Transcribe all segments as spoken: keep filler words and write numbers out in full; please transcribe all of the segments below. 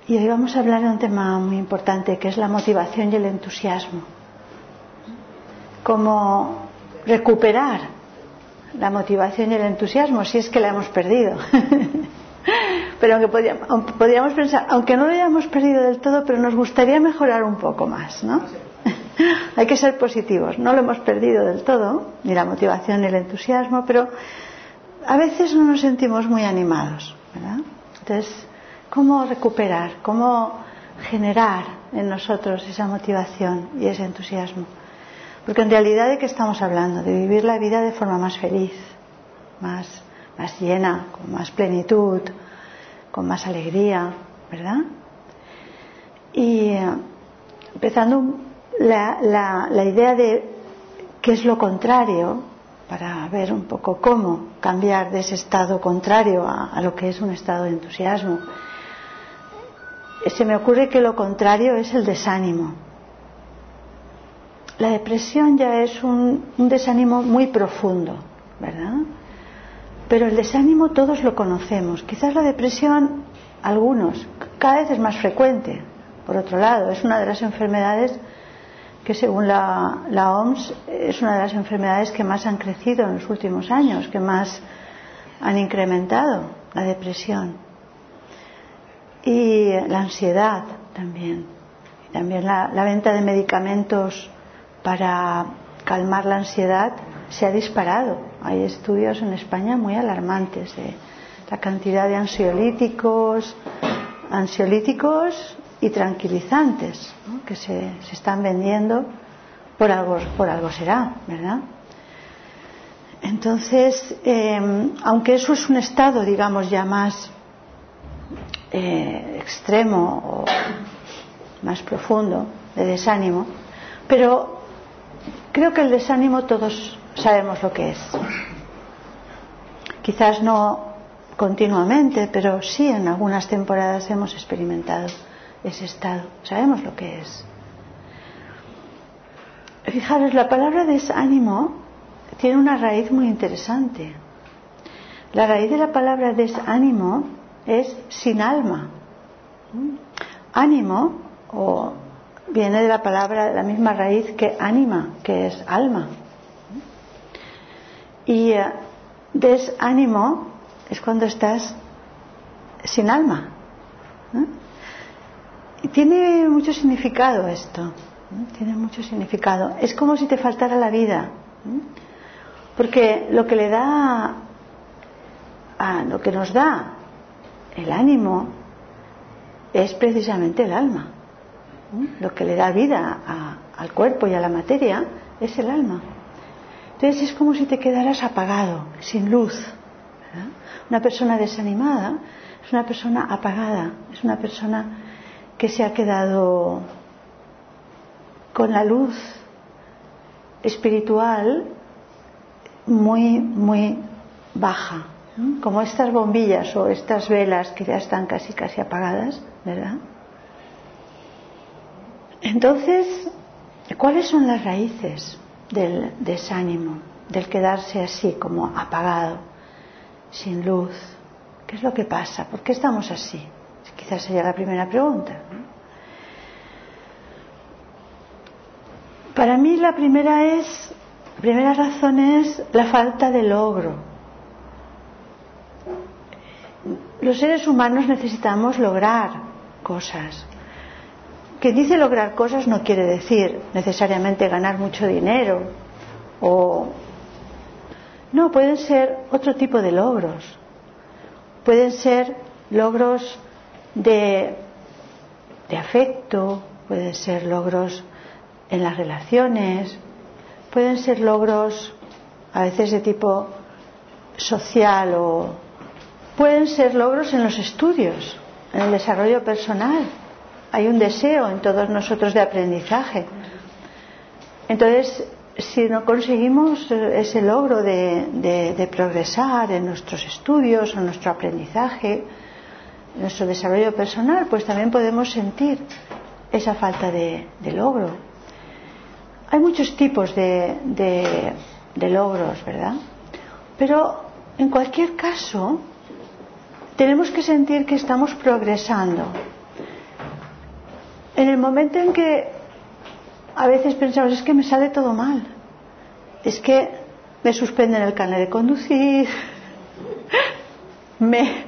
Y hoy vamos a hablar de un tema muy importante, que es la motivación y el entusiasmo. Cómo recuperar la motivación y el entusiasmo si es que la hemos perdido. Pero aunque podríamos, aunque podríamos pensar, aunque no lo hayamos perdido del todo, pero nos gustaría mejorar un poco más, ¿no? Hay que ser positivos. No lo hemos perdido del todo, ni la motivación ni el entusiasmo, pero a veces no nos sentimos muy animados, ¿verdad? Entonces, ¿cómo recuperar? ¿Cómo generar en nosotros esa motivación y ese entusiasmo? Porque en realidad, ¿de qué estamos hablando? De vivir la vida de forma más feliz, más, más llena, con más plenitud, con más alegría, ¿verdad? Y eh, empezando la, la, la idea de qué es lo contrario, para ver un poco cómo cambiar de ese estado contrario a, a lo que es un estado de entusiasmo. Se me ocurre que lo contrario es el desánimo. La depresión ya es un, un desánimo muy profundo, ¿verdad? Pero el desánimo todos lo conocemos. Quizás la depresión, algunos, cada vez es más frecuente. Por otro lado, es una de las enfermedades que según la, la O M S es una de las enfermedades que más han crecido en los últimos años, que más han incrementado la depresión. Y la ansiedad también. Y también la, la venta de medicamentos para calmar la ansiedad se ha disparado. Hay estudios en España muy alarmantes de la cantidad de ansiolíticos, ansiolíticos y tranquilizantes, ¿no? que se, se están vendiendo por algo, por algo será, ¿verdad? Entonces, eh, aunque eso es un estado, digamos, ya más eh, extremo o más profundo de desánimo, pero creo que el desánimo todos sabemos lo que es. Quizás no continuamente, pero sí en algunas temporadas hemos experimentado ese estado. Sabemos lo que es. Fijaros, la palabra desánimo tiene una raíz muy interesante. La raíz de la palabra desánimo es sin alma. Ánimo o viene de la palabra, de la misma raíz que ánima, que es alma. Y uh, desánimo es cuando estás sin alma. ¿eh? Y tiene mucho significado esto. ¿eh? Tiene mucho significado. Es como si te faltara la vida. ¿eh? Porque lo que le da, a, lo que nos da el ánimo es precisamente el alma. ¿eh? Lo que le da vida a, al cuerpo y a la materia es el alma. Entonces es como si te quedaras apagado, sin luz. ¿verdad? Una persona desanimada es una persona apagada, es una persona que se ha quedado con la luz espiritual muy, muy baja, ¿no? Como estas bombillas o estas velas que ya están casi, casi apagadas, ¿verdad? Entonces, ¿cuáles son las raíces del desánimo, del quedarse así como apagado, sin luz? ¿Qué es lo que pasa? ¿Por qué estamos así? Quizás sería la primera pregunta, ¿no? Para mí la primera es, la primera razón es la falta de logro. Los seres humanos necesitamos lograr cosas. Quien dice lograr cosas no quiere decir necesariamente ganar mucho dinero o no, pueden ser otro tipo de logros. Pueden ser logros de, de afecto, pueden ser logros en las relaciones, pueden ser logros a veces de tipo social o pueden ser logros en los estudios, en el desarrollo personal. Hay un deseo en todos nosotros de aprendizaje. Entonces, si no conseguimos ese logro de, de, de progresar en nuestros estudios, en nuestro aprendizaje, en nuestro desarrollo personal, pues también podemos sentir esa falta de, de logro. Hay muchos tipos de, de, de logros, ¿verdad? Pero en cualquier caso, tenemos que sentir que estamos progresando. En el momento en que a veces pensamos, es que me sale todo mal, es que me suspenden el carnet de conducir, me,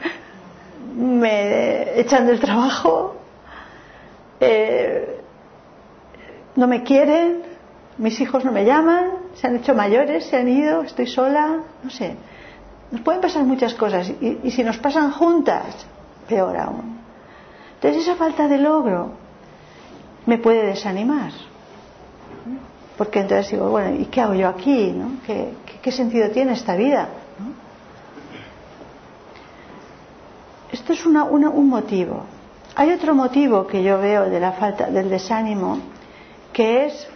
me echan del trabajo, eh, no me quieren, mis hijos no me llaman, se han hecho mayores, se han ido, estoy sola, no sé. Nos pueden pasar muchas cosas y, y si nos pasan juntas, peor aún. Entonces esa falta de logro me puede desanimar, porque entonces digo, bueno, ¿y qué hago yo aquí? ¿No? ¿Qué, qué, qué sentido tiene esta vida? ¿No? Esto es una, una, un motivo. Hay otro motivo que yo veo de la falta del desánimo, que es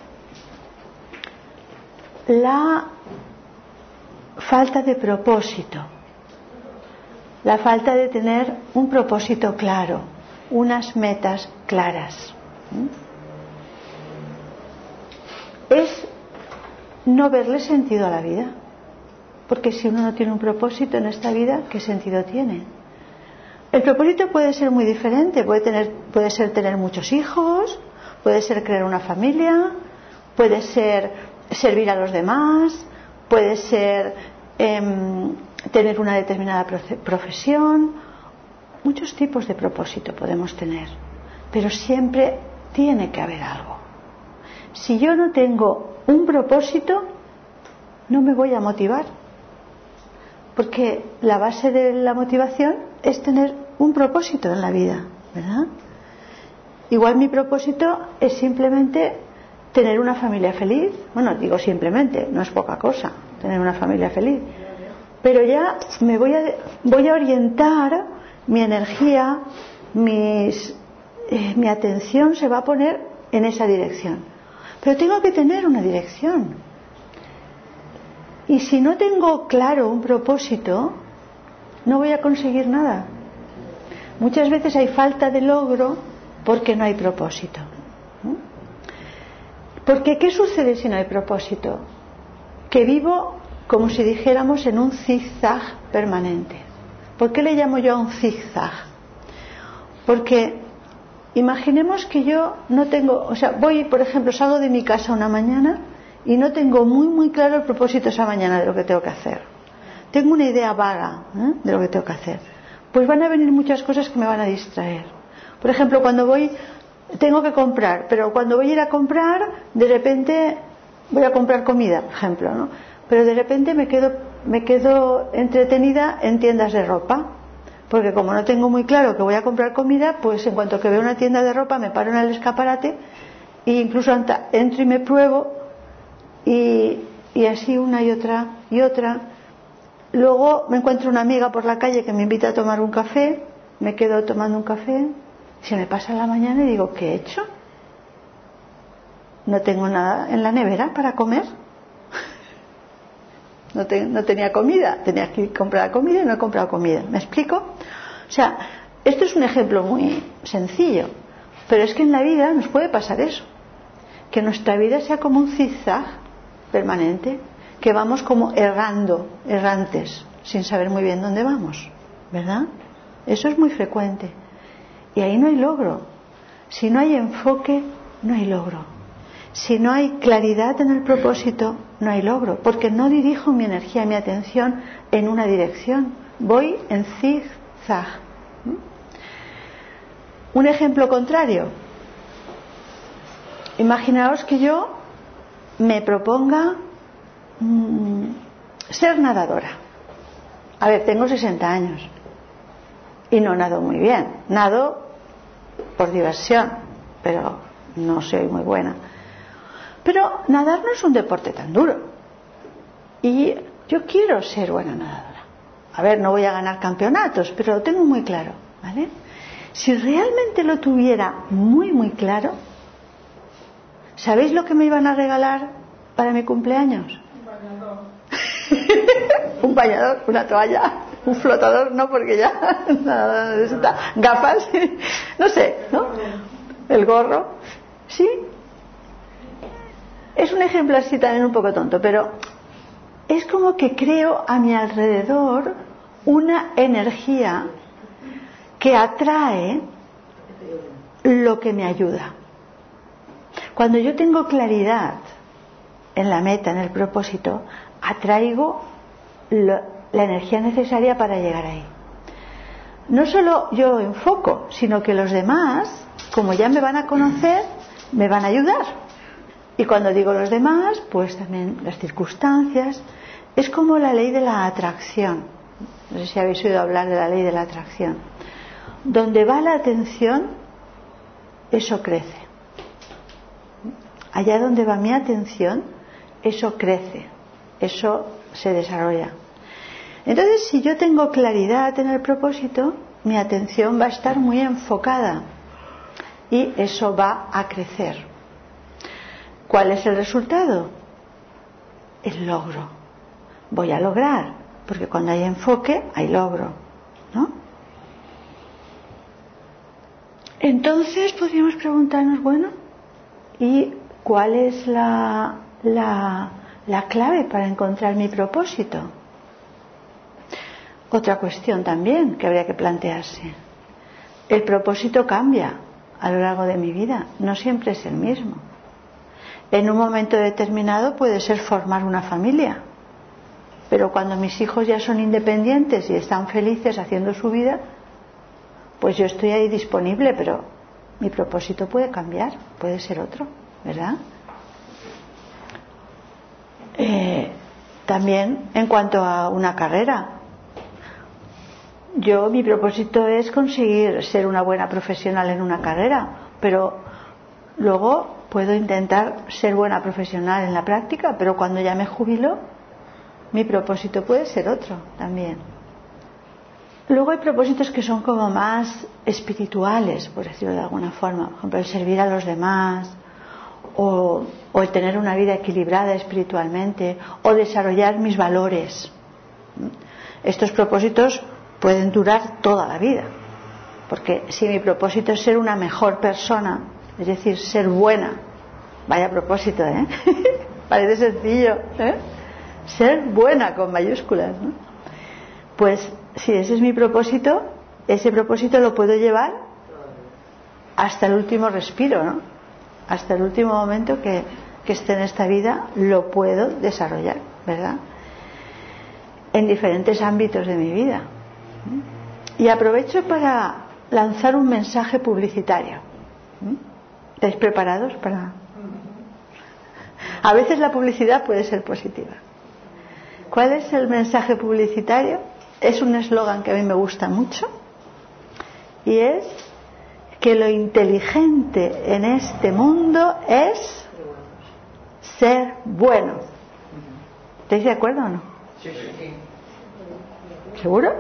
la falta de propósito, la falta de tener un propósito claro, unas metas claras. Es no verle sentido a la vida, porque si uno no tiene un propósito en esta vida, ¿qué sentido tiene? El propósito puede ser muy diferente, puede tener, puede ser tener muchos hijos, puede ser crear una familia, puede ser servir a los demás, puede ser eh, tener una determinada profesión. Muchos tipos de propósito podemos tener, pero siempre tiene que haber algo. Si yo no tengo un propósito, no me voy a motivar, porque la base de la motivación es tener un propósito en la vida, ¿verdad? Igual mi propósito es simplemente tener una familia feliz. Bueno, digo simplemente, no es poca cosa tener una familia feliz, pero ya me voy a, voy a orientar mi energía, mis, eh, mi atención se va a poner en esa dirección, pero tengo que tener una dirección. Y si no tengo claro un propósito, no voy a conseguir nada. Muchas veces hay falta de logro porque no hay propósito. Porque ¿qué sucede si no hay propósito? Que vivo como si dijéramos en un zigzag permanente. ¿Por qué le llamo yo a un zigzag? Porque imaginemos que yo no tengo, o sea, voy, por ejemplo, salgo de mi casa una mañana y no tengo muy muy claro el propósito esa mañana de lo que tengo que hacer. Tengo una idea vaga, ¿eh?, de lo que tengo que hacer. Pues van a venir muchas cosas que me van a distraer. Por ejemplo, cuando voy, tengo que comprar, pero cuando voy a ir a comprar, de repente voy a comprar comida, por ejemplo, ¿no? Pero de repente me quedo, me quedo entretenida en tiendas de ropa, porque como no tengo muy claro que voy a comprar comida, pues en cuanto que veo una tienda de ropa me paro en el escaparate e incluso entro y me pruebo y, y así una y otra y otra. Luego me encuentro una amiga por la calle que me invita a tomar un café, me quedo tomando un café, se me pasa la mañana y digo, ¿qué he hecho? No tengo nada en la nevera para comer. No, te, no tenía comida, tenía que comprar comida y no he comprado comida. ¿Me explico? O sea, esto es un ejemplo muy sencillo, pero es que en la vida nos puede pasar eso, que nuestra vida sea como un zigzag permanente, que vamos como errando, errantes, sin saber muy bien dónde vamos, ¿verdad? Eso es muy frecuente. Y ahí no hay logro. Si no hay enfoque, no hay logro. Si no hay claridad en el propósito, no hay logro, porque no dirijo mi energía, mi atención en una dirección. Voy en zigzag. Un ejemplo contrario. Imaginaos que yo me proponga mmm, ser nadadora. A ver, tengo sesenta años y no nado muy bien. Nado por diversión, pero no soy muy buena. Pero nadar no es un deporte tan duro. Y yo quiero ser buena nadadora. A ver, no voy a ganar campeonatos, pero lo tengo muy claro, ¿vale? Si realmente lo tuviera muy, muy claro, ¿sabéis lo que me iban a regalar para mi cumpleaños? Un bañador. Un bañador, una toalla, un flotador, no, porque ya nada necesita gafas, no sé, ¿no? El gorro, ¿sí? Es un ejemplo así también un poco tonto, pero es como que creo a mi alrededor una energía que atrae lo que me ayuda. Cuando yo tengo claridad en la meta, en el propósito, atraigo lo, la energía necesaria para llegar ahí. No solo yo enfoco, sino que los demás, como ya me van a conocer, me van a ayudar. Y cuando digo los demás, pues también las circunstancias. Es como la ley de la atracción. No sé si habéis oído hablar de la ley de la atracción. Donde va la atención, eso crece. Allá donde va mi atención, eso crece, eso se desarrolla. Entonces, si yo tengo claridad en el propósito, mi atención va a estar muy enfocada y eso va a crecer. ¿Cuál es el resultado? El logro. Voy a lograr, porque cuando hay enfoque hay logro, ¿no? Entonces podríamos preguntarnos, bueno, ¿y cuál es la, la, la clave para encontrar mi propósito? Otra cuestión también que habría que plantearse. El propósito cambia a lo largo de mi vida, no siempre es el mismo. En un momento determinado puede ser formar una familia, pero cuando mis hijos ya son independientes y están felices haciendo su vida, pues yo estoy ahí disponible, pero mi propósito puede cambiar, puede ser otro, ¿verdad? Eh, también en cuanto a una carrera, yo mi propósito es conseguir ser una buena profesional en una carrera, pero luego puedo intentar ser buena profesional en la práctica, pero cuando ya me jubilo, mi propósito puede ser otro también. Luego hay propósitos que son como más espirituales, por decirlo de alguna forma. Por ejemplo, el servir a los demás, o, o el tener una vida equilibrada espiritualmente, o desarrollar mis valores. Estos propósitos pueden durar toda la vida, porque si mi propósito es ser una mejor persona, es decir, ser buena, vaya propósito, ¿eh? Parece sencillo, ¿eh? Ser buena con mayúsculas, ¿no? Pues si ese es mi propósito, ese propósito lo puedo llevar hasta el último respiro, ¿no? Hasta el último momento que, que esté en esta vida, lo puedo desarrollar, ¿verdad? En diferentes ámbitos de mi vida. Y aprovecho para lanzar un mensaje publicitario. ¿Estáis preparados para...? A veces la publicidad puede ser positiva. ¿Cuál es el mensaje publicitario? Es un eslogan que a mí me gusta mucho y es que lo inteligente en este mundo es ser bueno. ¿Estáis de acuerdo o no? Sí, sí. ¿Seguro?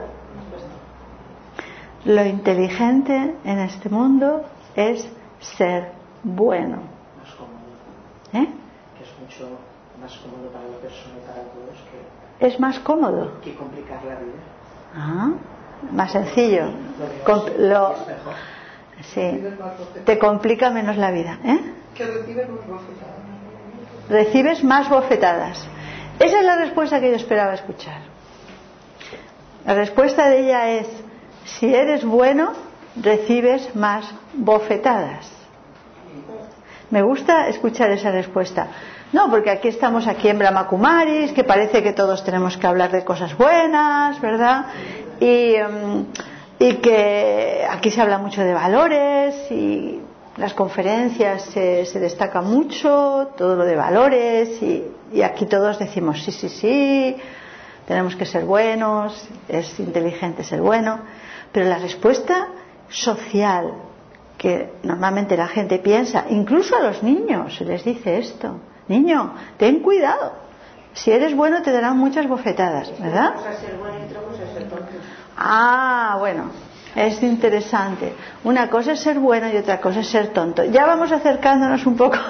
Lo inteligente en este mundo es ser bueno. Más cómodo. ¿Eh? Que es mucho más cómodo para la persona y para todos que... ¿Es más cómodo? Que complicar la vida. Ah, más sencillo. Lo, lo, es mejor. Sí, te complica menos la vida, ¿eh? Que recibes más bofetadas. Recibes más bofetadas. Esa es la respuesta que yo esperaba escuchar. La respuesta de ella es: si eres bueno, recibes más bofetadas. Me gusta escuchar esa respuesta. No, porque aquí estamos aquí en Brahma Kumaris, que parece que todos tenemos que hablar de cosas buenas, ¿verdad? Y, y que aquí se habla mucho de valores y las conferencias se, se destaca mucho, todo lo de valores, y, y aquí todos decimos sí, sí, sí, tenemos que ser buenos, es inteligente ser bueno, pero la respuesta social que normalmente la gente piensa, incluso a los niños se les dice esto: niño, ten cuidado, si eres bueno te darán muchas bofetadas, ¿verdad? Una cosa es ser bueno y otra cosa es ser tonto. Ah, bueno, es interesante. Una cosa es ser bueno y otra cosa es ser tonto. Ya vamos acercándonos un poco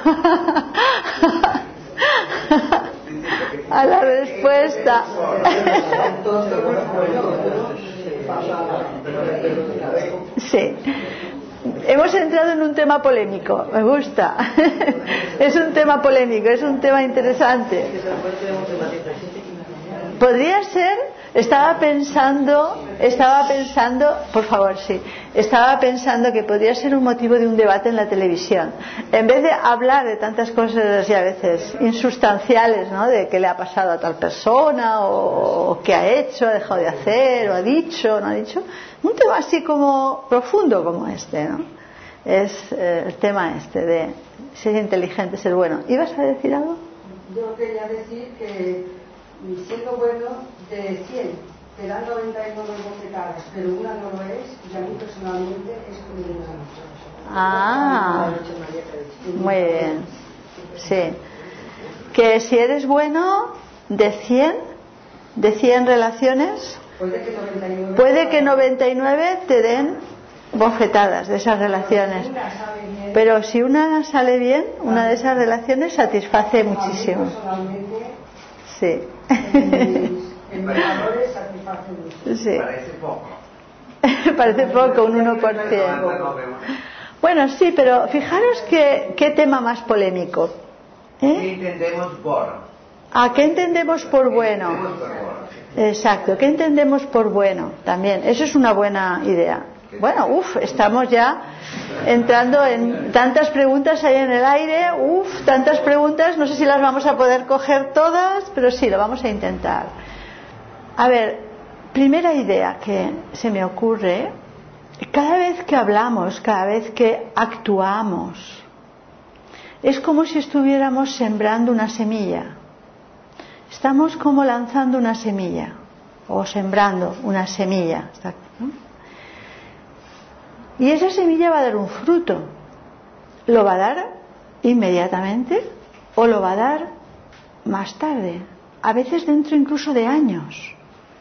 a la respuesta. Sí. Hemos entrado en un tema polémico, me gusta. Es un tema polémico, es un tema interesante. Podría ser, estaba pensando, estaba pensando, por favor, sí, estaba pensando que podría ser un motivo de un debate en la televisión. En vez de hablar de tantas cosas así a veces insustanciales, ¿no? De qué le ha pasado a tal persona, o, o qué ha hecho, ha dejado de hacer, o ha dicho, no ha dicho, un tema así como profundo como este, ¿no? Es eh, el tema este de ser inteligente, ser bueno. ¿Ibas a decir algo? Yo quería decir que siendo bueno de cien te dan noventa y nueve bofetadas, pero una no lo es, y a mí personalmente es como una muchacha. Ah, muy bien. Sí. Que si eres bueno de cien, de cien relaciones, puede que noventa y nueve, puede que noventa y nueve te den bofetadas de esas relaciones. Pero si una sale bien, una de esas relaciones satisface muchísimo. Sí. En mis valores satisface mucho. Sí. Parece poco. Parece poco, un uno por ciento. Bueno, sí, pero fijaros que, qué tema más polémico. ¿Eh? ¿Qué entendemos por? ¿A qué entendemos por bueno? Exacto, ¿qué entendemos por bueno? También, eso es una buena idea. Bueno, uff, estamos ya entrando en tantas preguntas ahí en el aire, uff, tantas preguntas, no sé si las vamos a poder coger todas, pero sí, lo vamos a intentar. A ver, primera idea que se me ocurre, cada vez que hablamos, cada vez que actuamos, es como si estuviéramos sembrando una semilla. Estamos como lanzando una semilla, o sembrando una semilla, ¿no? Y esa semilla va a dar un fruto. ¿Lo va a dar inmediatamente o lo va a dar más tarde? A veces dentro incluso de años.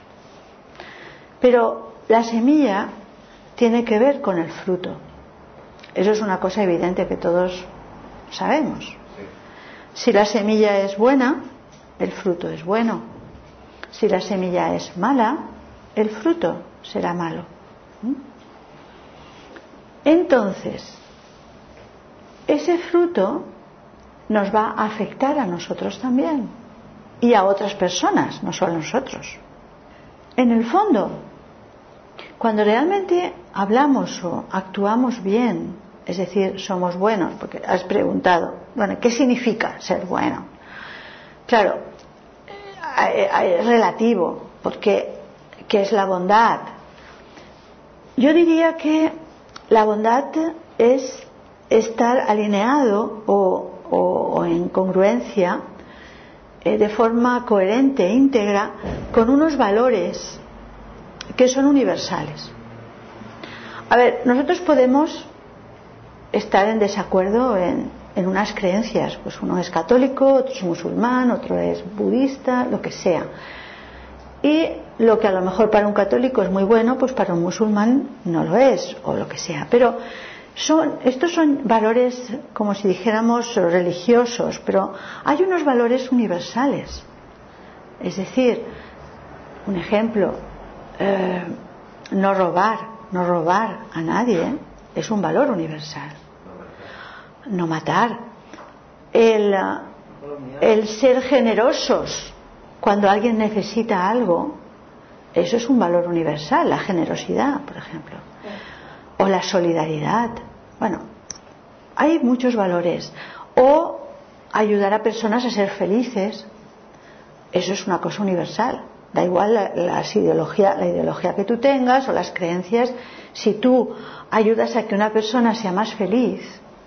Pero la semilla tiene que ver con el fruto. Eso es una cosa evidente que todos sabemos. Si la semilla es buena, el fruto es bueno. Si la semilla es mala, el fruto será malo. ¿Mm? Entonces, ese fruto nos va a afectar a nosotros también y a otras personas, no solo a nosotros. En el fondo, cuando realmente hablamos o actuamos bien, es decir, somos buenos, porque has preguntado, bueno, ¿qué significa ser bueno? Claro, es relativo, porque ¿qué es la bondad? Yo diría que la bondad es estar alineado o, o, o en congruencia, eh, de forma coherente e íntegra, con unos valores que son universales. A ver, nosotros podemos estar en desacuerdo en, en unas creencias, pues uno es católico, otro es musulmán, otro es budista, lo que sea. Y lo que a lo mejor para un católico es muy bueno, pues para un musulmán no lo es, o lo que sea. Pero son, estos son valores, como si dijéramos, religiosos, pero hay unos valores universales. Es decir, un ejemplo, eh, no robar, no robar a nadie, ¿eh? Es un valor universal. No matar. El, el ser generosos cuando alguien necesita algo, eso es un valor universal, la generosidad, por ejemplo, o la solidaridad. Bueno, hay muchos valores. O ayudar a personas a ser felices, eso es una cosa universal. Da igual la, las ideología, la ideología que tú tengas o las creencias. Si tú ayudas a que una persona sea más feliz,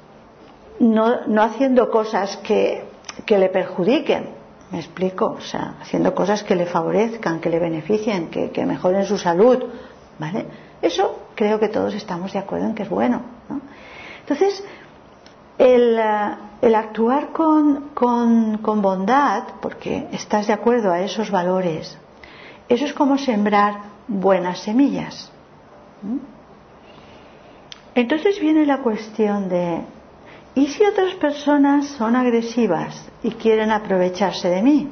no, no haciendo cosas que, que le perjudiquen, me explico, o sea, haciendo cosas que le favorezcan, que le beneficien, que, que mejoren su salud, ¿vale? Eso creo que todos estamos de acuerdo en que es bueno, ¿no? Entonces, el, el actuar con, con, con bondad, porque estás de acuerdo a esos valores, eso es como sembrar buenas semillas. ¿Mm? Entonces viene la cuestión de, ¿y si otras personas son agresivas y quieren aprovecharse de mí?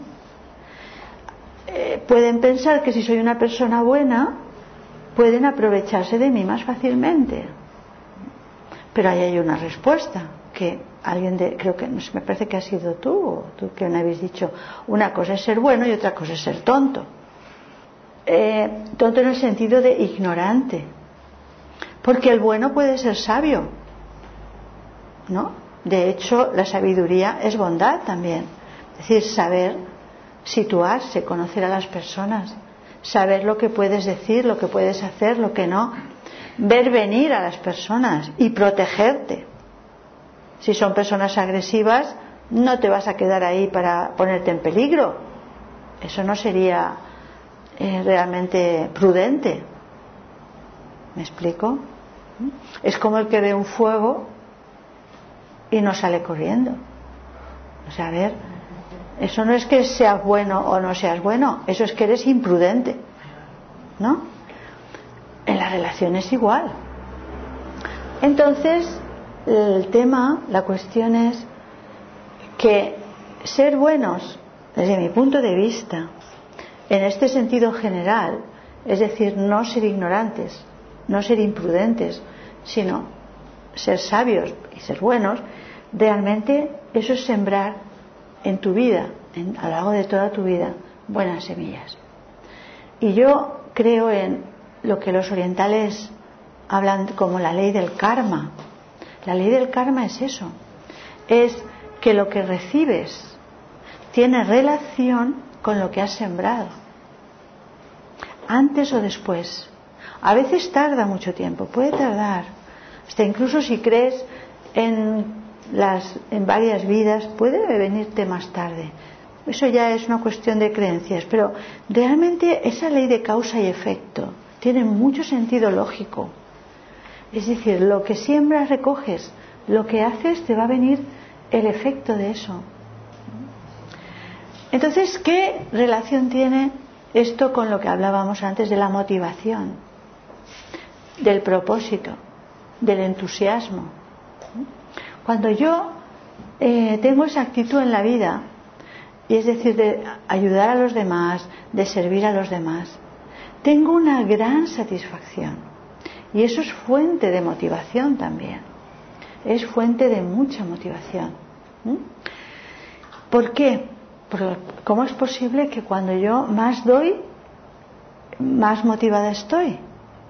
Eh, pueden pensar que si soy una persona buena, pueden aprovecharse de mí más fácilmente. Pero ahí hay una respuesta, que alguien de, creo que, no sé, me parece que has sido tú, o tú que me habéis dicho, una cosa es ser bueno y otra cosa es ser tonto. eh, tonto en el sentido de ignorante, porque el bueno puede ser sabio, ¿no? De hecho, la sabiduría es bondad también, es decir, saber situarse, conocer a las personas, saber lo que puedes decir, lo que puedes hacer, lo que no, ver venir a las personas y protegerte. Si son personas agresivas, no te vas a quedar ahí para ponerte en peligro. Eso no sería eh, realmente prudente. ¿Me explico? Es como el que ve un fuego y no sale corriendo. O sea, a ver, eso no es que seas bueno o no seas bueno, eso es que eres imprudente, ¿no? En la relación es igual. Entonces, el tema, la cuestión es que ser buenos, desde mi punto de vista, en este sentido general, es decir, no ser ignorantes, no ser imprudentes, sino ser sabios y ser buenos, realmente eso es sembrar en tu vida, en, a lo largo de toda tu vida, buenas semillas. Y yo creo en lo que los orientales hablan como la ley del karma. La ley del karma es eso, es que lo que recibes tiene relación con lo que has sembrado, antes o después. A veces tarda mucho tiempo, puede tardar, hasta incluso si crees en, las, en varias vidas, puede venirte más tarde. Eso ya es una cuestión de creencias, pero realmente esa ley de causa y efecto tiene mucho sentido lógico. Es decir, lo que siembras recoges, lo que haces te va a venir el efecto de eso. Entonces, ¿qué relación tiene esto con lo que hablábamos antes de la motivación, del propósito, del entusiasmo? Cuando yo eh, tengo esa actitud en la vida, y es decir, de ayudar a los demás, de servir a los demás, tengo una gran satisfacción. Y eso es fuente de motivación también. Es fuente de mucha motivación. ¿Mm? ¿Por qué? Porque ¿cómo es posible que cuando yo más doy, más motivada estoy?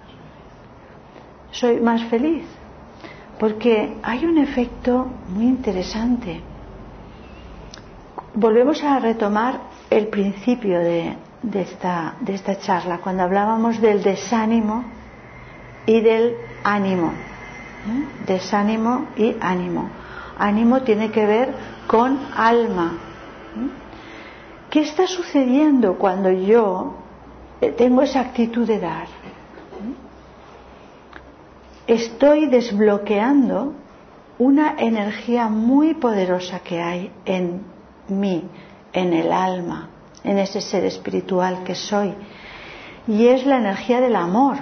Soy más feliz. Porque hay un efecto muy interesante. Volvemos a retomar el principio de, de, esta, de esta charla, cuando hablábamos del desánimo y del ánimo. ¿Eh? Desánimo y ánimo. Ánimo tiene que ver con alma. ¿Eh? ¿Qué está sucediendo cuando yo tengo esa actitud de dar? ¿Eh? Estoy desbloqueando una energía muy poderosa que hay en mí, en el alma, en ese ser espiritual que soy. Y es la energía del amor.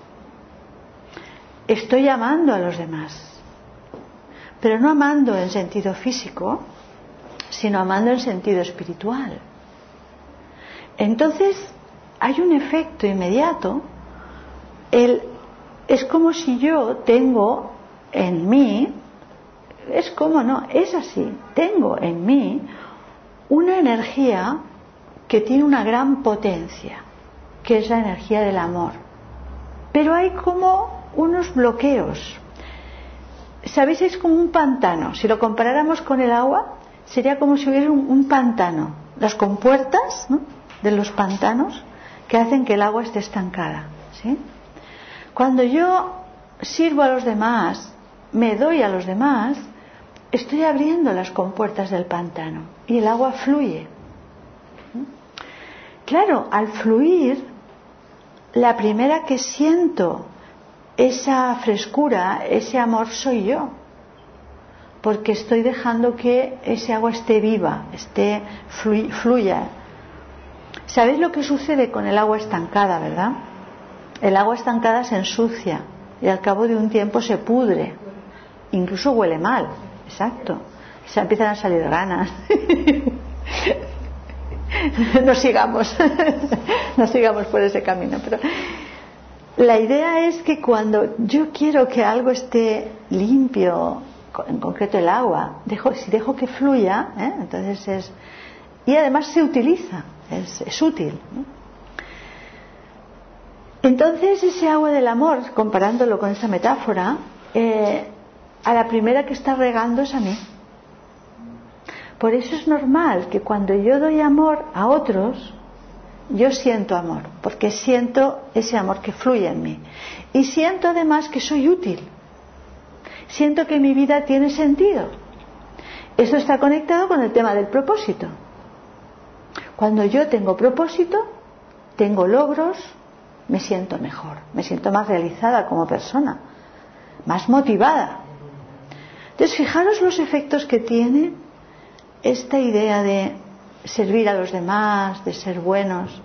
Estoy amando a los demás, pero no amando en sentido físico, sino amando en sentido espiritual. Entonces hay un efecto inmediato. El, es como si yo tengo en mí, es como no, es así, tengo en mí una energía que tiene una gran potencia, que es la energía del amor. Pero hay como unos bloqueos. ¿Sabéis? Es como un pantano. Si lo comparáramos con el agua, sería como si hubiera un, un pantano. Las compuertas, ¿no?, de los pantanos que hacen que el agua esté estancada, ¿sí? Cuando yo sirvo a los demás, me doy a los demás, estoy abriendo las compuertas del pantano y el agua fluye. Claro, al fluir, la primera que siento esa frescura, ese amor, soy yo, porque estoy dejando que ese agua esté viva, esté fluy, fluya. ¿Sabéis lo que sucede con el agua estancada, verdad? El agua estancada se ensucia y al cabo de un tiempo se pudre, incluso huele mal, exacto, se empiezan a salir ganas. no sigamos no sigamos por ese camino, pero la idea es que cuando yo quiero que algo esté limpio, en concreto el agua, dejo, si dejo que fluya, ¿eh? entonces es, y además se utiliza, es, es útil, ¿no? Entonces ese agua del amor, comparándolo con esa metáfora, eh, a la primera que está regando es a mí. Por eso es normal que cuando yo doy amor a otros, yo siento amor, porque siento ese amor que fluye en mí. Y siento además que soy útil. Siento que mi vida tiene sentido. Eso está conectado con el tema del propósito. Cuando yo tengo propósito, tengo logros, me siento mejor, me siento más realizada como persona, más motivada. Entonces, fijaros los efectos que tiene esta idea de servir a los demás, de ser buenos.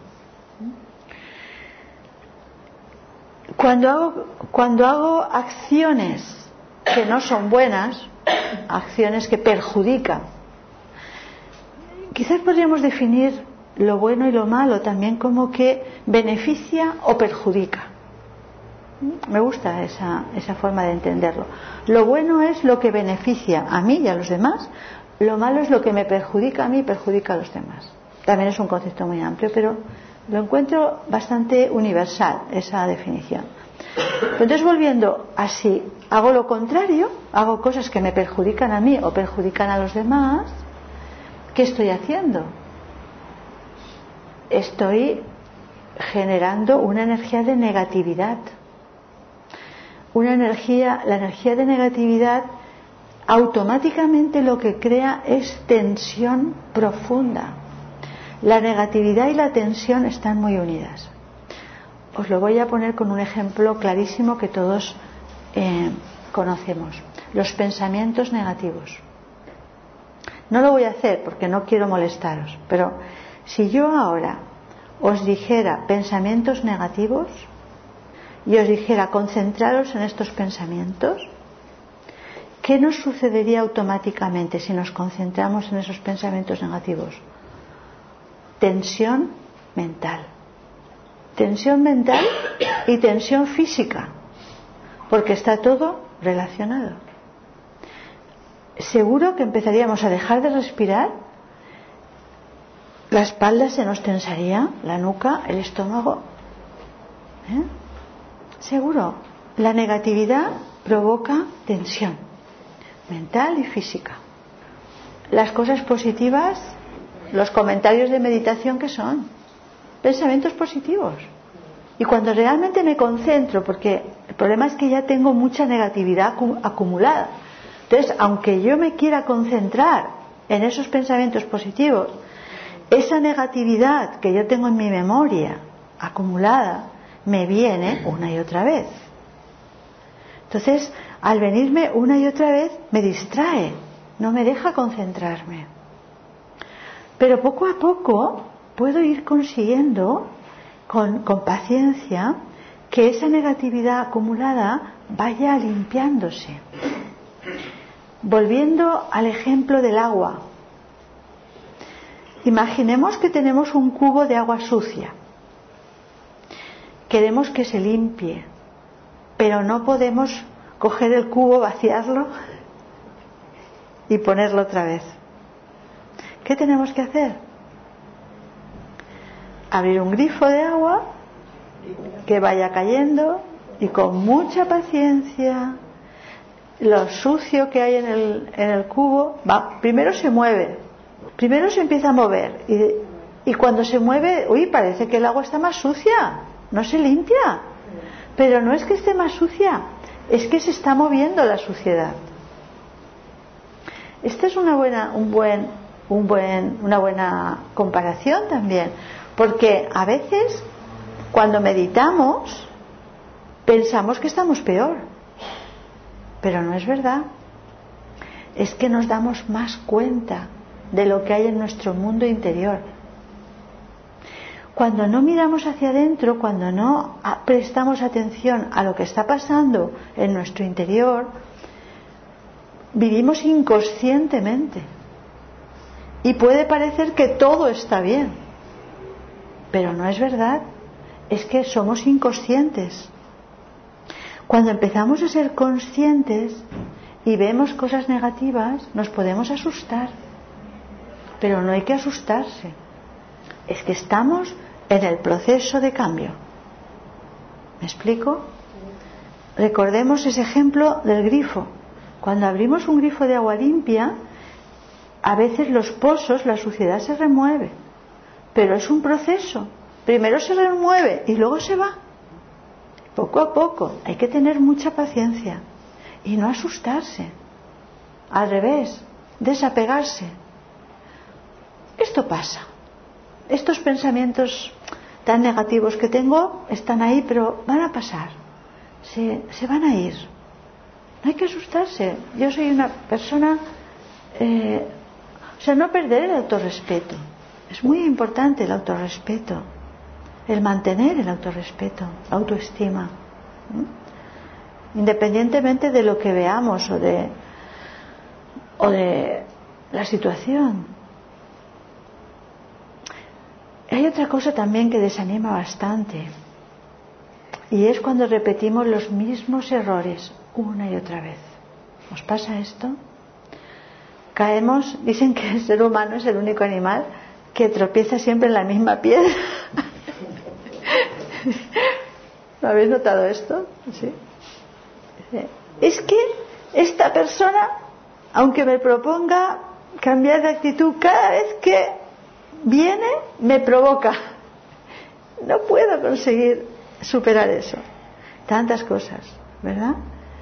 Cuando hago, cuando hago acciones que no son buenas, acciones que perjudican, quizás podríamos definir lo bueno y lo malo también como que beneficia o perjudica. Me gusta esa, esa forma de entenderlo. Lo bueno es lo que beneficia a mí y a los demás. Lo malo es lo que me perjudica a mí y perjudica a los demás. También es un concepto muy amplio, pero lo encuentro bastante universal, esa definición. Entonces, volviendo así, hago lo contrario, hago cosas que me perjudican a mí o perjudican a los demás. ¿Qué estoy haciendo? Estoy generando una energía de negatividad. Una energía, la energía de negatividad automáticamente lo que crea es tensión profunda. La negatividad y la tensión están muy unidas. Os lo voy a poner con un ejemplo clarísimo que todos eh, conocemos. Los pensamientos negativos. No lo voy a hacer porque no quiero molestaros, pero si yo ahora os dijera pensamientos negativos y os dijera concentraros en estos pensamientos, ¿qué nos sucedería automáticamente si nos concentramos en esos pensamientos negativos? Tensión mental. Tensión mental y tensión física, porque está todo relacionado. Seguro que empezaríamos a dejar de respirar, la espalda se nos tensaría, la nuca, el estómago. ¿Eh? Seguro. La negatividad provoca tensión mental y física. Las cosas positivas, los comentarios de meditación, ¿qué son? Pensamientos positivos. Y cuando realmente me concentro, porque el problema es que ya tengo mucha negatividad acumulada, entonces aunque yo me quiera concentrar en esos pensamientos positivos, esa negatividad que yo tengo en mi memoria acumulada me viene una y otra vez. Entonces, al venirme una y otra vez, me distrae, no me deja concentrarme. Pero poco a poco puedo ir consiguiendo, con, con paciencia, que esa negatividad acumulada vaya limpiándose. Volviendo al ejemplo del agua. Imaginemos que tenemos un cubo de agua sucia. Queremos que se limpie, pero no podemos coger el cubo, vaciarlo y ponerlo otra vez. ¿Qué tenemos que hacer? Abrir un grifo de agua que vaya cayendo y con mucha paciencia lo sucio que hay en el, en el cubo va, primero se mueve, primero se empieza a mover y, y cuando se mueve, uy, parece que el agua está más sucia, no se limpia, pero no es que esté más sucia, es que se está moviendo la suciedad. Esta es una buena, un buen, un buen, una buena comparación también, porque a veces cuando meditamos pensamos que estamos peor. Pero no es verdad. Es que nos damos más cuenta de lo que hay en nuestro mundo interior. Cuando no miramos hacia adentro, cuando no prestamos atención a lo que está pasando en nuestro interior, vivimos inconscientemente. Y puede parecer que todo está bien. Pero no es verdad. Es que somos inconscientes. Cuando empezamos a ser conscientes y vemos cosas negativas, nos podemos asustar. Pero no hay que asustarse. Es que estamos en el proceso de cambio. ¿Me explico? Recordemos ese ejemplo del grifo. Cuando abrimos un grifo de agua limpia, a veces los pozos, la suciedad se remueve, pero es un proceso. Primero se remueve y luego se va. Poco a poco. Hay que tener mucha paciencia y no asustarse. Al revés, desapegarse. Esto pasa. Estos pensamientos tan negativos que tengo están ahí, pero van a pasar. Se, se van a ir. No hay que asustarse. Yo soy una persona... Eh, o sea, no perder el autorrespeto. Es muy importante el autorrespeto. El mantener el autorrespeto, la autoestima. ¿Mm? Independientemente de lo que veamos o de, o de la situación. Hay otra cosa también que desanima bastante. Y es cuando repetimos los mismos errores una y otra vez. ¿Os pasa esto? Caemos, dicen que el ser humano es el único animal que tropieza siempre en la misma piedra. ¿No habéis notado esto? ¿Sí? Es que esta persona, aunque me proponga cambiar de actitud, cada vez que viene me provoca. No puedo conseguir superar eso. Tantas cosas, ¿verdad?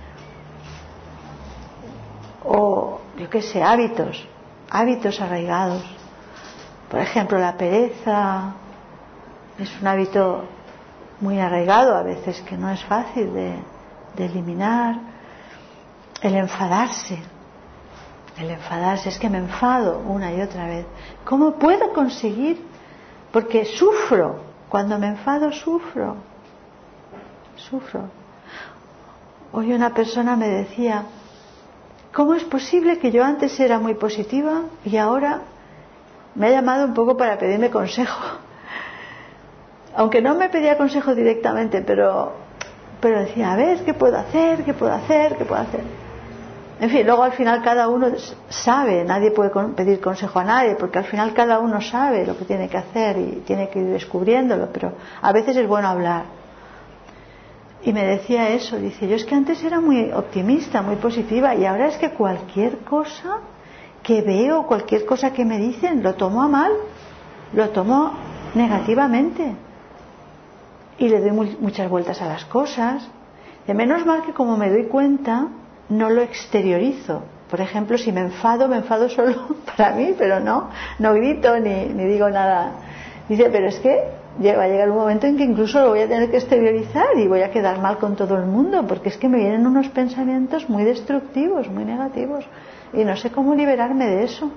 O, yo qué sé, hábitos, hábitos arraigados. Por ejemplo, la pereza es un hábito muy arraigado a veces, que no es fácil de, de eliminar. El enfadarse, el enfadarse, es que me enfado una y otra vez. ¿Cómo puedo conseguir? Porque sufro, cuando me enfado sufro, sufro. Hoy una persona me decía, ¿cómo es posible que yo antes era muy positiva y ahora me ha llamado un poco para pedirme consejo? Aunque no me pedía consejo directamente, pero, pero decía, a ver, ¿qué puedo hacer? ¿Qué puedo hacer? ¿Qué puedo hacer? En fin, luego al final cada uno sabe, nadie puede pedir consejo a nadie, porque al final cada uno sabe lo que tiene que hacer y tiene que ir descubriéndolo, pero a veces es bueno hablar. Y me decía eso, dice, yo es que antes era muy optimista, muy positiva, y ahora es que cualquier cosa que veo, cualquier cosa que me dicen, lo tomo a mal, lo tomo negativamente. Y le doy muchas vueltas a las cosas. De menos mal que como me doy cuenta, no lo exteriorizo. Por ejemplo, si me enfado, me enfado solo para mí, pero no, no grito ni, ni digo nada. Dice, pero es que va a llegar un momento en que incluso lo voy a tener que exteriorizar y voy a quedar mal con todo el mundo, porque es que me vienen unos pensamientos muy destructivos, muy negativos, y no sé cómo liberarme de eso.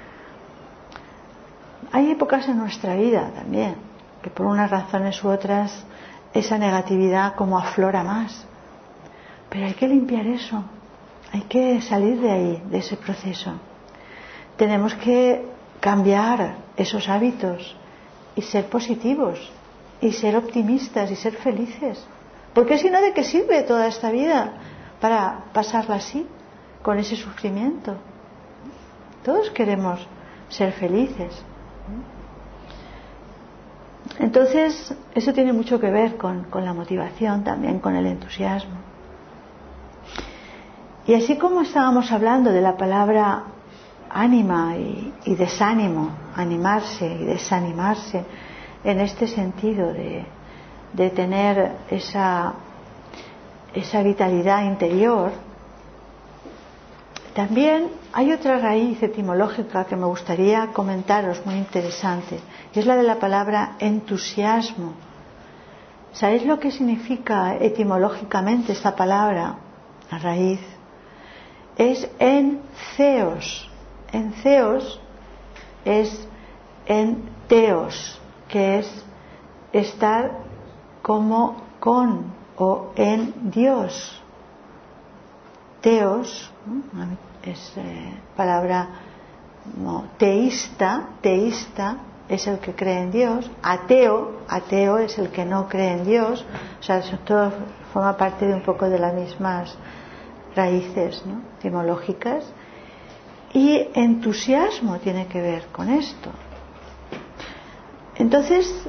Hay épocas en nuestra vida también que por unas razones u otras esa negatividad como aflora más, pero hay que limpiar eso, hay que salir de ahí, de ese proceso. Tenemos que cambiar esos hábitos y ser positivos y ser optimistas y ser felices, porque si no, ¿de qué sirve toda esta vida para pasarla así, con ese sufrimiento? Todos queremos ser felices. Entonces, eso tiene mucho que ver con, con la motivación, también con el entusiasmo. Y así como estábamos hablando de la palabra ánima y, y desánimo, animarse y desanimarse, en este sentido de, de tener esa, esa vitalidad interior, también hay otra raíz etimológica que me gustaría comentaros, muy interesante, y es la de la palabra entusiasmo. ¿Sabéis lo que significa etimológicamente esta palabra? La raíz es entheos. Entheos es enteos, que es estar como con o en Dios. Teos, ¿no? Es eh, palabra no, teísta, teísta es el que cree en Dios, ateo, ateo es el que no cree en Dios, o sea, eso todo forma parte de un poco de las mismas raíces, ¿no?, etimológicas. Y entusiasmo tiene que ver con esto. Entonces,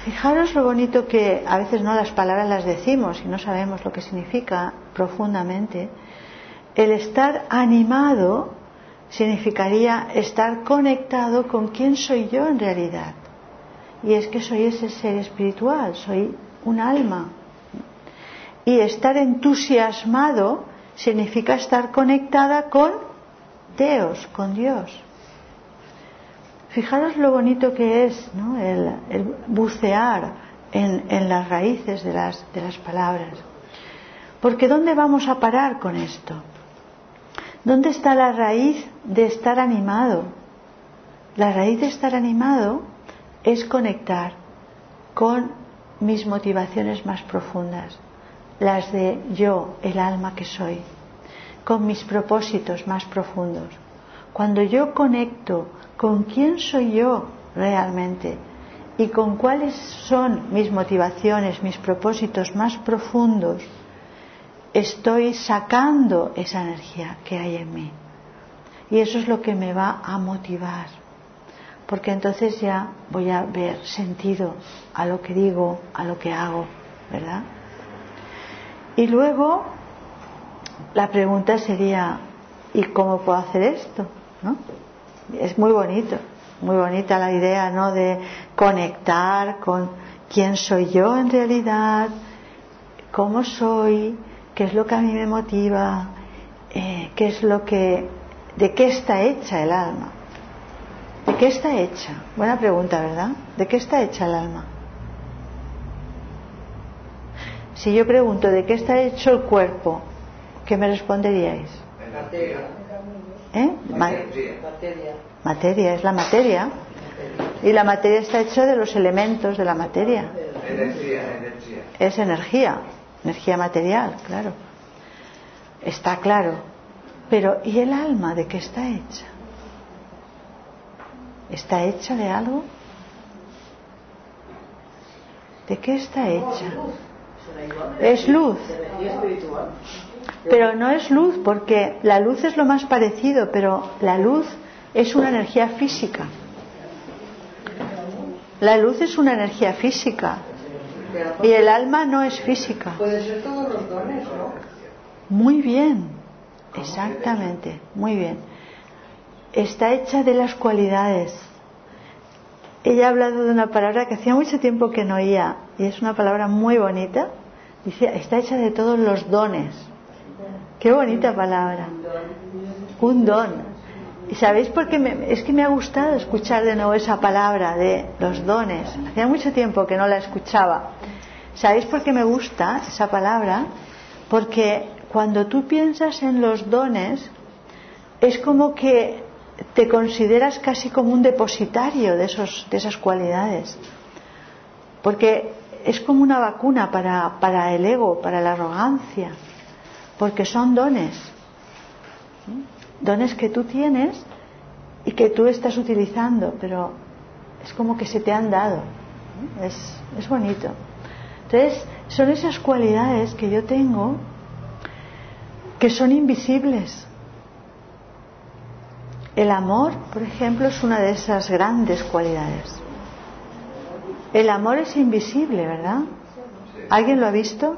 Fijaros lo bonito que a veces no las palabras las decimos y no sabemos lo que significa profundamente. El estar animado significaría estar conectado con quién soy yo en realidad. Y es que soy ese ser espiritual, soy un alma. Y estar entusiasmado significa estar conectada con Dios, con Dios. Fijaros lo bonito que es, ¿no? el, el bucear en, en las raíces de las, de las palabras. Porque ¿dónde vamos a parar con esto? ¿Dónde está la raíz de estar animado? La raíz de estar animado es conectar con mis motivaciones más profundas, las de yo, el alma que soy, con mis propósitos más profundos. Cuando yo conecto con quién soy yo realmente y con cuáles son mis motivaciones, mis propósitos más profundos, estoy sacando esa energía que hay en mí. Y eso es lo que me va a motivar, porque entonces ya voy a ver sentido a lo que digo, a lo que hago, ¿verdad? Y luego la pregunta sería, ¿y cómo puedo hacer esto? ¿No? Es muy bonito, muy bonita la idea, ¿no?, de conectar con quién soy yo en realidad, cómo soy, qué es lo que a mí me motiva, eh, qué es lo que, de qué está hecha el alma. ¿De qué está hecha? Buena pregunta, ¿verdad? ¿De qué está hecha el alma? Si yo pregunto ¿de qué está hecho el cuerpo?, ¿qué me responderíais? Energía. ¿Eh? Ma- Materia. materia, es la materia. Y la materia está hecha de los elementos de la materia. Energía, energía. Es energía, energía material, claro. Está claro. Pero ¿y el alma de qué está hecha? ¿Está hecha de algo? ¿De qué está hecha? Es luz. Pero no es luz, porque la luz es lo más parecido, pero la luz es una energía física. La luz es una energía física y el alma no es física. Puede ser todos los dones, ¿no? Muy bien, exactamente, muy bien. Está hecha de las cualidades. Ella ha hablado de una palabra que hacía mucho tiempo que no oía y es una palabra muy bonita. Dice, está hecha de todos los dones. Qué bonita palabra. Un don. ¿Y sabéis por qué? Me, es que me ha gustado escuchar de nuevo esa palabra de los dones. Hacía mucho tiempo que no la escuchaba. ¿Sabéis por qué me gusta esa palabra? Porque cuando tú piensas en los dones, es como que te consideras casi como un depositario de, esos, de esas cualidades. Porque es como una vacuna para, para el ego, para la arrogancia. Porque son dones. Dones que tú tienes y que tú estás utilizando, pero es como que se te han dado. Es, es bonito. Entonces, son esas cualidades que yo tengo que son invisibles. El amor, por ejemplo, es una de esas grandes cualidades. El amor es invisible, ¿verdad? ¿Alguien lo ha visto?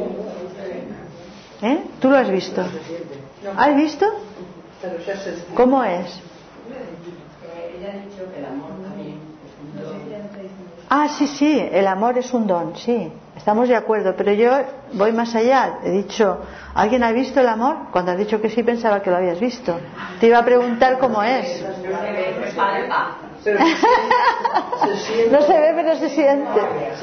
¿Eh? ¿Tú lo has visto? ¿Has visto? ¿Cómo es? Ah, sí, sí, el amor es un don, sí, estamos de acuerdo, pero yo voy más allá. He dicho, ¿alguien ha visto el amor? Cuando has dicho que sí, pensaba que lo habías visto. Te iba a preguntar cómo es. No se ve, pero se siente.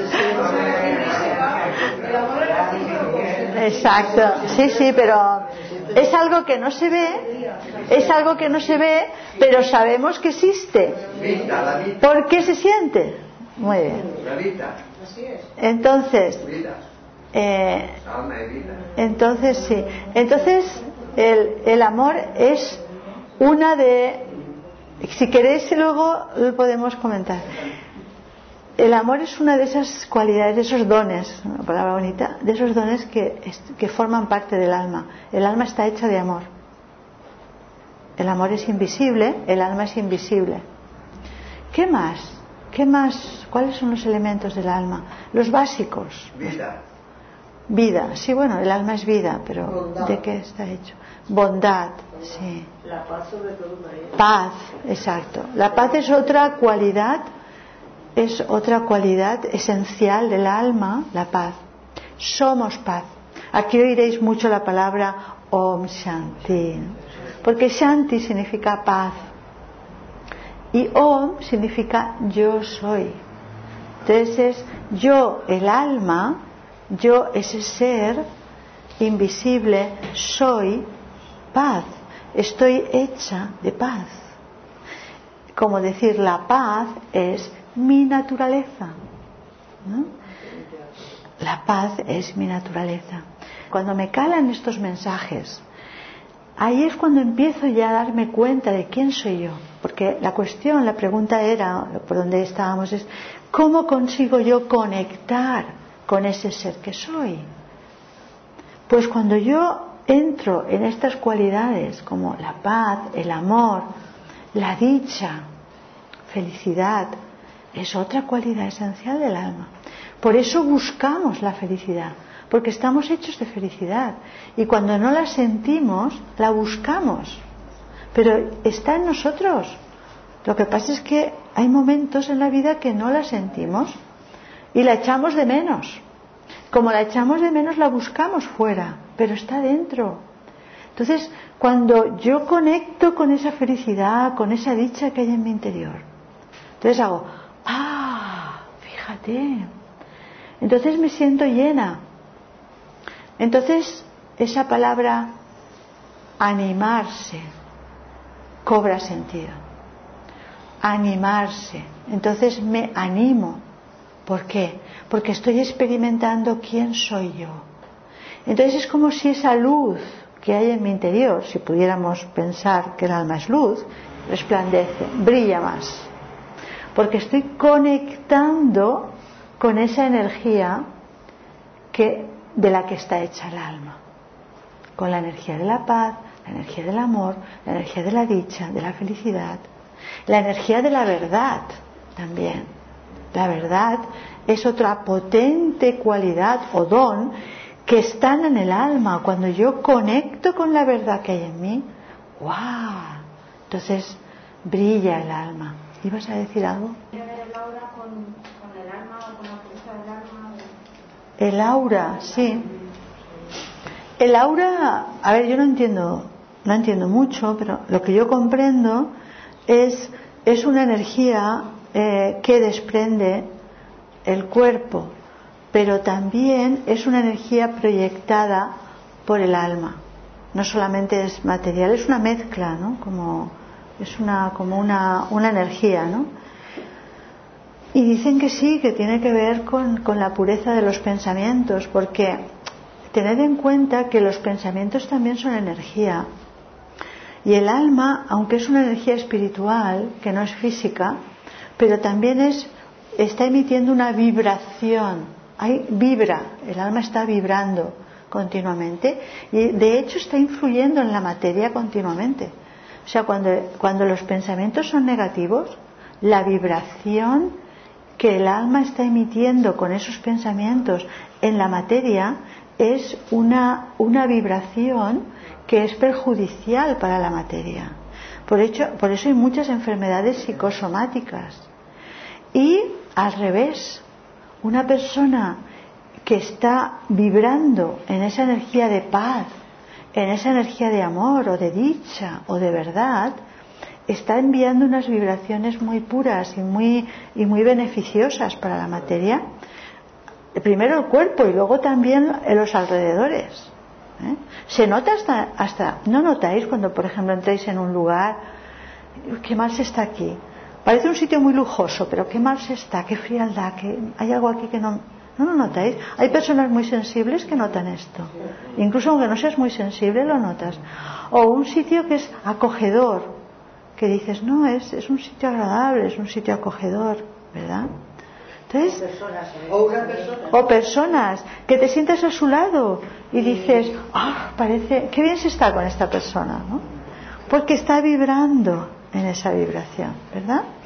Exacto, sí, sí, pero es algo que no se ve, es algo que no se ve, pero sabemos que existe. ¿Por qué se siente? Muy bien. Entonces, eh, entonces sí, entonces el, el amor es una de, si queréis luego lo podemos comentar. El amor es una de esas cualidades, de esos dones, una palabra bonita, de esos dones que, que forman parte del alma. El alma está hecha de amor. El amor es invisible, el alma es invisible. ¿Qué más? ¿Qué más? ¿Cuáles son los elementos del alma? Los básicos. Vida. Vida, sí, bueno, el alma es vida, pero Bondad. ¿de qué está hecho? Bondad, sí. La paz sobre todo, María. Paz, exacto. La paz es otra cualidad, es otra cualidad esencial del alma, la paz. Somos paz. Aquí oiréis mucho la palabra Om Shanti, ¿no? Porque Shanti significa paz y Om significa yo soy. Entonces es yo, el alma, yo, ese ser invisible, soy paz, estoy hecha de paz. Como decir, la paz es mi naturaleza, ¿no? La paz es mi naturaleza. Cuando me calan estos mensajes, ahí es cuando empiezo ya a darme cuenta de quién soy yo. Porque la cuestión, la pregunta era, por donde estábamos, es ¿cómo consigo yo conectar con ese ser que soy? Pues cuando yo entro en estas cualidades como la paz, el amor, la dicha, felicidad, es otra cualidad esencial del alma. Por eso buscamos la felicidad, porque estamos hechos de felicidad y cuando no la sentimos la buscamos, pero está en nosotros. Lo que pasa es que hay momentos en la vida que no la sentimos y la echamos de menos. Como la echamos de menos la buscamos fuera, pero está dentro. Entonces, cuando yo conecto con esa felicidad, con esa dicha que hay en mi interior, entonces hago, ah, fíjate, entonces me siento llena. Entonces esa palabra animarse cobra sentido. Animarse. Entonces me animo. ¿Por qué? Porque estoy experimentando quién soy yo. Entonces es como si esa luz que hay en mi interior, si pudiéramos pensar que el alma es luz, resplandece, brilla más. Porque estoy conectando con esa energía que, de la que está hecha el alma, con la energía de la paz, la energía del amor, la energía de la dicha, de la felicidad, la energía de la verdad también. La verdad es otra potente cualidad o don que están en el alma. Cuando yo conecto con la verdad que hay en mí, ¡wow! Entonces brilla el alma. ¿Ibas a decir algo? ¿Tiene ver el aura con, con el alma o con la fuerza del alma? El aura, sí. El aura, a ver, yo no entiendo, no entiendo mucho, pero lo que yo comprendo es, es una energía eh, que desprende el cuerpo, pero también es una energía proyectada por el alma. No solamente es material, es una mezcla, ¿no? Como es una como una, una energía, ¿no? Y dicen que sí, que tiene que ver con, con la pureza de los pensamientos, porque tened en cuenta que los pensamientos también son energía. Y el alma, aunque es una energía espiritual, que no es física, pero también es, está emitiendo una vibración. Hay, vibra, el alma está vibrando continuamente y de hecho está influyendo en la materia continuamente. O sea, cuando, cuando los pensamientos son negativos, la vibración que el alma está emitiendo con esos pensamientos en la materia es una, una vibración que es perjudicial para la materia. Por, hecho, por eso hay muchas enfermedades psicosomáticas. Y al revés, una persona que está vibrando en esa energía de paz, en esa energía de amor o de dicha o de verdad, está enviando unas vibraciones muy puras y muy, y muy beneficiosas para la materia. Primero el cuerpo y luego también en los alrededores. ¿eh? Se nota hasta, hasta, ¿no notáis cuando por ejemplo entráis en un lugar, qué mal se está aquí? Parece un sitio muy lujoso, pero qué mal se está, qué frialdad, que hay algo aquí que no... ¿No lo notáis? Hay personas muy sensibles que notan esto. Incluso aunque no seas muy sensible, lo notas. O un sitio que es acogedor, que dices, no, es, es un sitio agradable, es un sitio acogedor, ¿verdad? Entonces, O una persona. o personas que te sientas a su lado y dices, ah, parece, qué bien se está con esta persona, ¿no? Porque está vibrando en esa vibración, ¿verdad?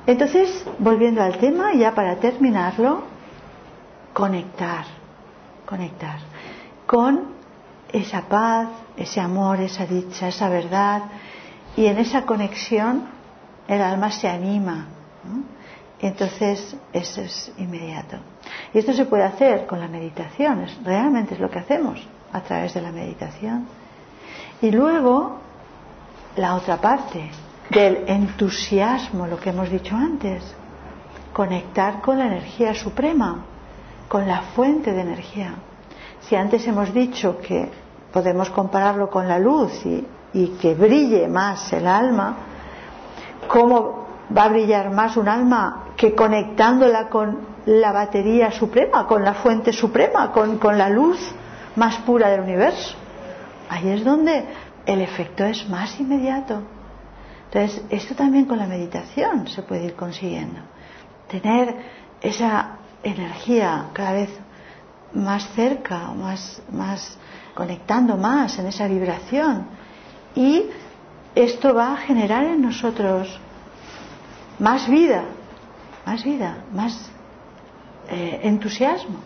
Entonces, volviendo al tema, ya para terminarlo, conectar, conectar con esa paz, ese amor, esa dicha, esa verdad, y en esa conexión el alma se anima, ¿no? Entonces eso es inmediato. Y esto se puede hacer con la meditación, es, realmente es lo que hacemos a través de la meditación. Y luego la otra parte del entusiasmo, lo que hemos dicho antes, conectar con la energía suprema, con la fuente de energía. Si antes hemos dicho que podemos compararlo con la luz y, y que brille más el alma, ¿cómo va a brillar más un alma que conectándola con la batería suprema, con la fuente suprema, con, con la luz más pura del universo? Ahí es donde el efecto es más inmediato. Entonces, esto también con la meditación se puede ir consiguiendo. Tener esa energía cada vez más cerca, más, más conectando más en esa vibración. Y esto va a generar en nosotros más vida, más vida, más eh, entusiasmo.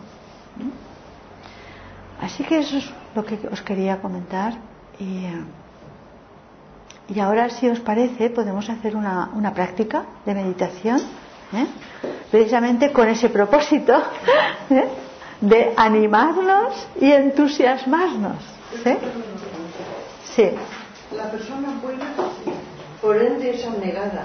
Así que eso es lo que os quería comentar. Y, y ahora, si os parece, podemos hacer una, una práctica de meditación, ¿eh? precisamente con ese propósito, ¿eh? de animarnos y entusiasmarnos. ¿Sí? Sí. La persona buena, por ende, es abnegada.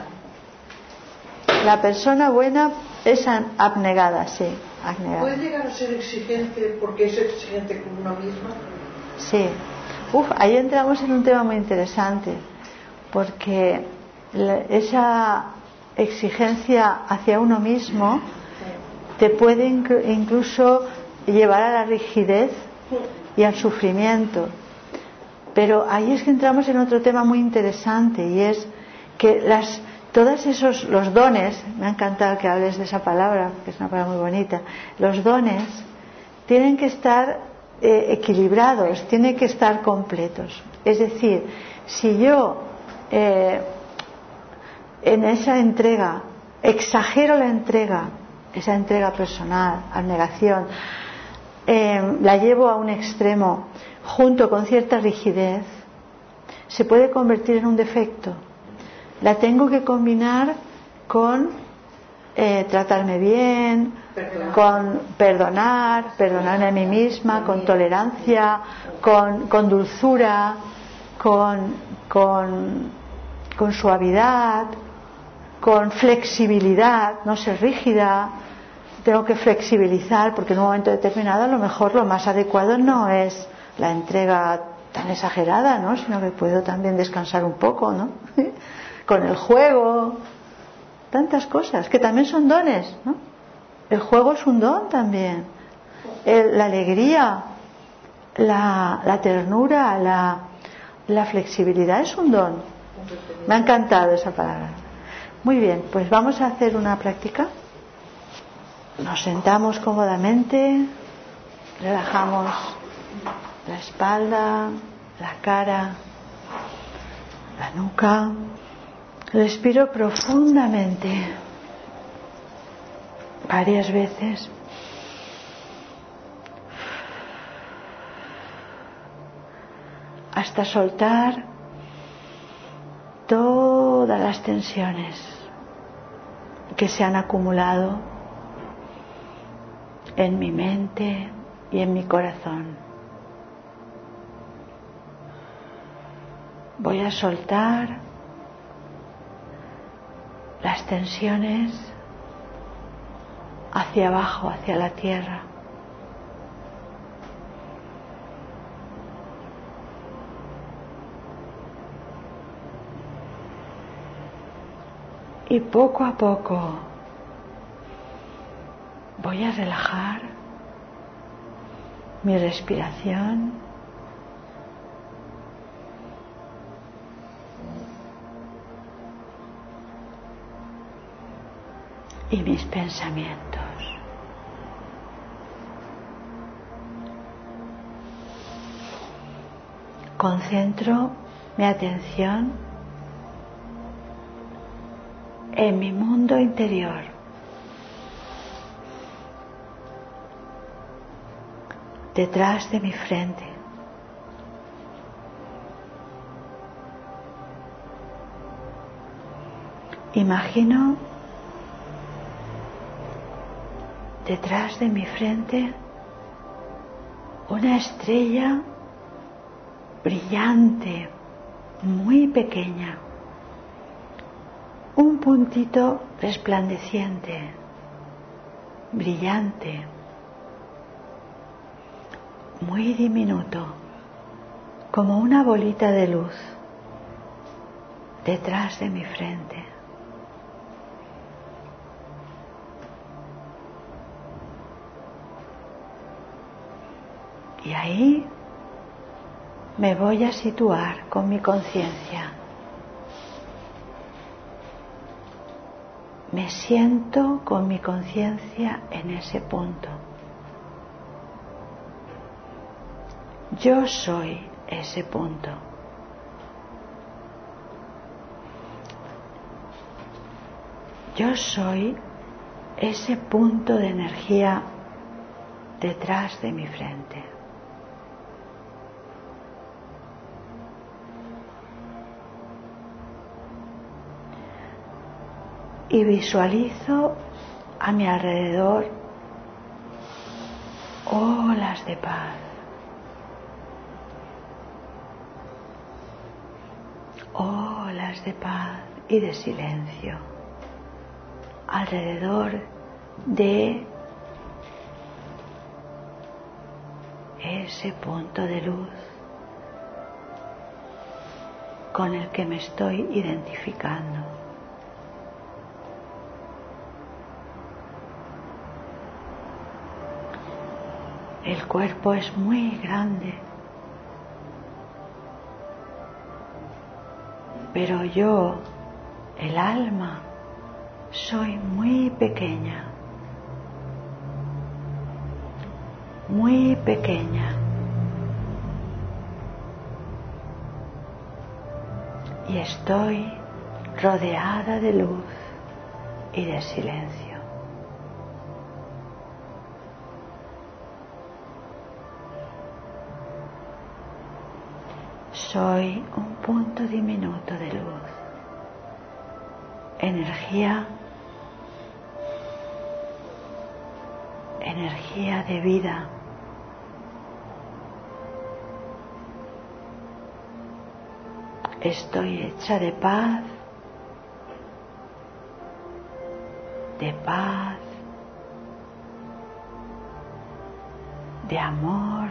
La persona buena es abnegada, sí. Abnegada. ¿Puede llegar a ser exigente porque es exigente con uno mismo? Sí. Uf, ahí entramos en un tema muy interesante, porque la, esa exigencia hacia uno mismo te puede inc- incluso llevar a la rigidez y al sufrimiento. Pero ahí es que entramos en otro tema muy interesante, y es que las todos esos los dones, me ha encantado que hables de esa palabra, que es una palabra muy bonita, los dones tienen que estar eh, equilibrados, tienen que estar completos. Es decir, si yo eh, en esa entrega exagero la entrega, esa entrega personal, abnegación, eh, la llevo a un extremo junto con cierta rigidez, se puede convertir en un defecto. La tengo que combinar con eh, tratarme bien, perdonar. con perdonar, perdonarme a mí misma, con tolerancia, con, con dulzura, con, con, con suavidad, con flexibilidad, no ser rígida. Tengo que flexibilizar, porque en un momento determinado a lo mejor lo más adecuado no es la entrega tan exagerada, ¿no? Sino que puedo también descansar un poco, ¿no? Con el juego, tantas cosas que también son dones, ¿no? El juego es un don también. El, la alegría, la, la ternura, la, la flexibilidad es un don. Me ha encantado esa palabra. Muy bien, pues vamos a hacer una práctica. Nos sentamos cómodamente, relajamos la espalda, la cara, la nuca. Respiro profundamente varias veces. Hasta soltar todas las tensiones que se han acumulado en mi mente y en mi corazón. Voy a soltar las tensiones hacia abajo, hacia la tierra. Y poco a poco voy a relajar mi respiración y mis pensamientos. Concentro mi atención en mi mundo interior. Detrás de mi frente. Imagino detrás de mi frente una estrella brillante, muy pequeña, un puntito resplandeciente, brillante, muy diminuto, como una bolita de luz detrás de mi frente. Y ahí me voy a situar con mi conciencia. Me siento con mi conciencia en ese punto. Yo soy ese punto. Yo soy ese punto de energía detrás de mi frente. Y visualizo a mi alrededor olas de paz, olas de paz y de silencio alrededor de ese punto de luz con el que me estoy identificando. El cuerpo es muy grande, pero yo, el alma, soy muy pequeña, muy pequeña. Y estoy rodeada de luz y de silencio. Soy un punto diminuto de luz, energía, energía de vida. Estoy hecha de paz, de paz, de amor,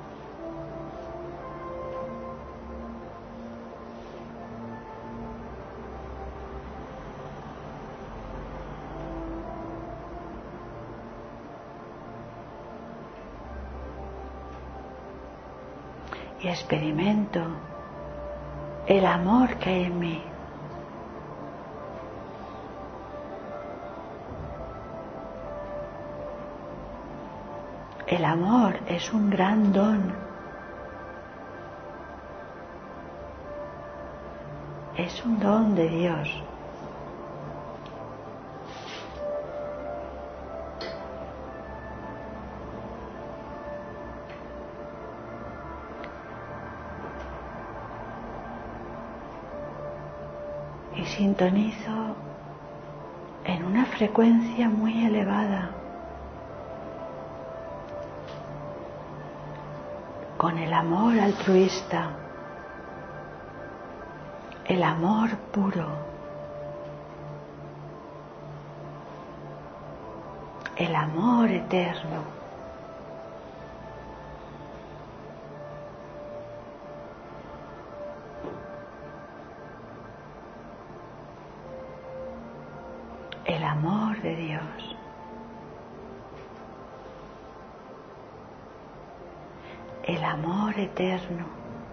y experimento el amor que hay en mí. El amor es un gran don. Es un don de Dios. Y sintonizo en una frecuencia muy elevada con el amor altruista, el amor puro, el amor eterno. El amor de Dios. El amor eterno.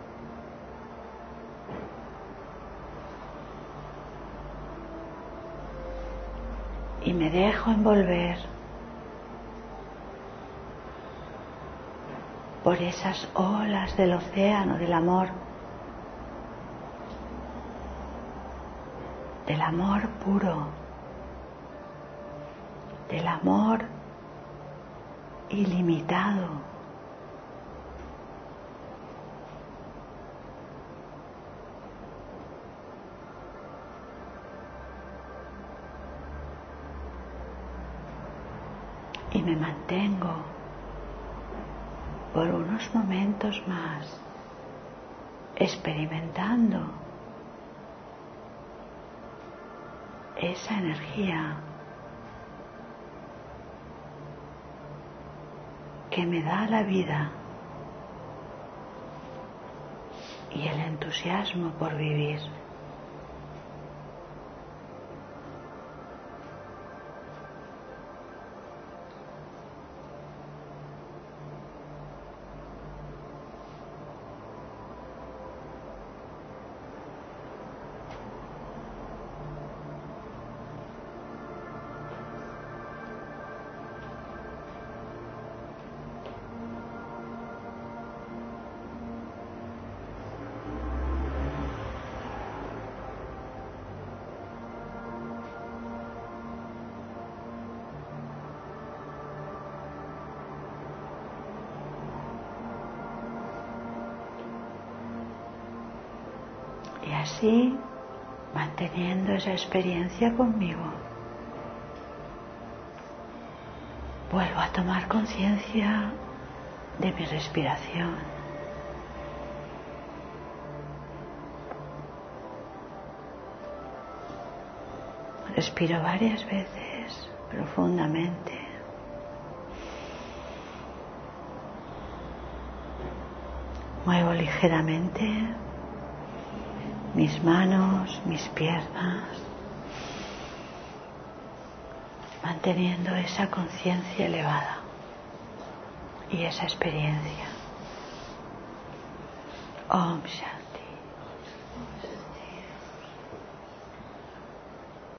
Y me dejo envolver por esas olas del océano del amor, del amor puro. del amor ilimitado. Y me mantengo por unos momentos más experimentando esa energía que me da la vida y el entusiasmo por vivir. Y así, manteniendo esa experiencia conmigo, vuelvo a tomar conciencia de mi respiración. Respiro varias veces profundamente. Muevo ligeramente mis manos, mis piernas, manteniendo esa conciencia elevada y esa experiencia. Om Shanti.